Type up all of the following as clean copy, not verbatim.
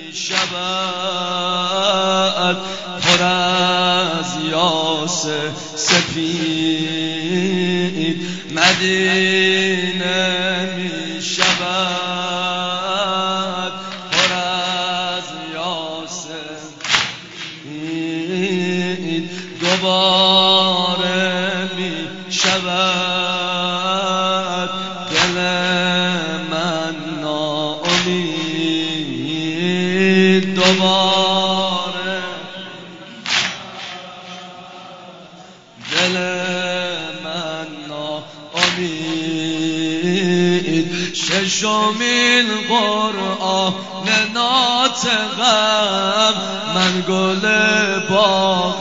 می شود پر از یاس سپید، مدینه می شود پر از یاس سپید، دوباره می شود دل من ناامید، دوباره دل من ناامید. ششمین قرآن ناطقم، من گل باغ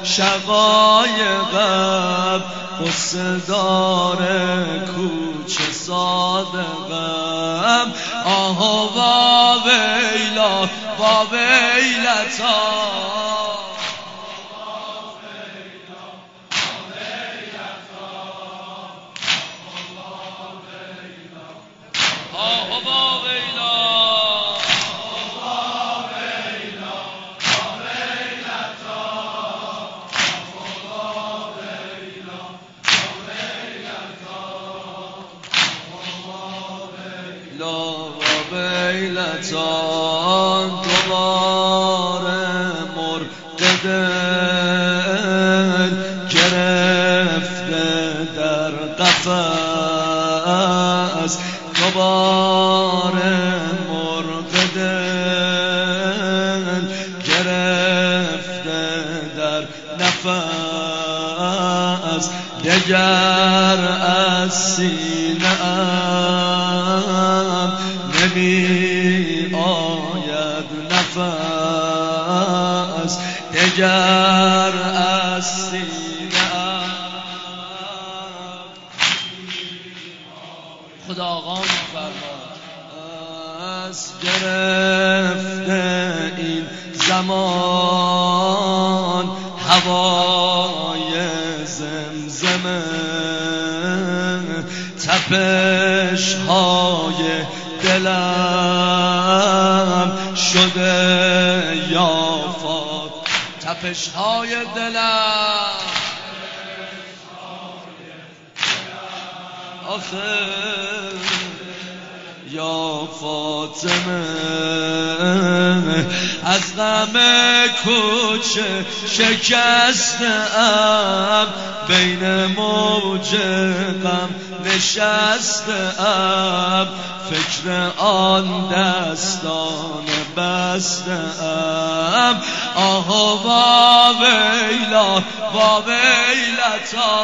شقایقم، قصه دار کوچه صادقم. آه و ویلا و ویلتا، آه و ویلا ویلتان، دوباره مرغ دل گرفته در قفس، دوباره مرغ دل گرفته در نفس. دگر از سینه‌ام نمی آید نفس، دگر از سینه‌ام. خدا آقا می‌فرماد از گرفته این زمان هوای زمزمه، تپش های دلم شده یافت، تپش های دلم آخه یا فاطمه، از غم کوچه شکسته‌ام، بین موج غم نشسته‌ام، فکر آن دستان بسته‌ام. آه و ویلا و ویلتا،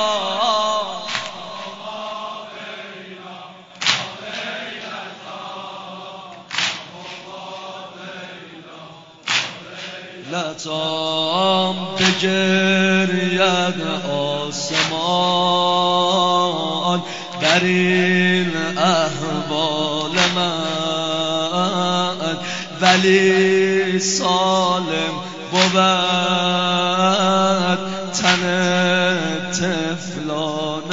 لطام بگرید آسمان بر این احوال من، ولی سالم بود تن طفلان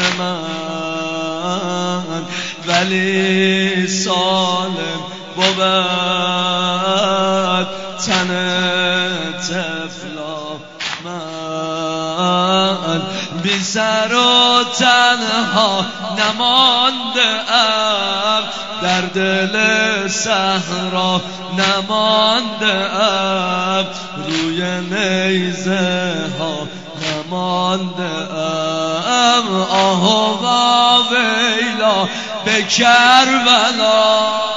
من، ولی سالم بود تن طفلان من. بی سر و تنها نمانده ام، در دل صحرا نمانده ام، روی نیزه ها نمانده ام. آه و ویلا به کربلا،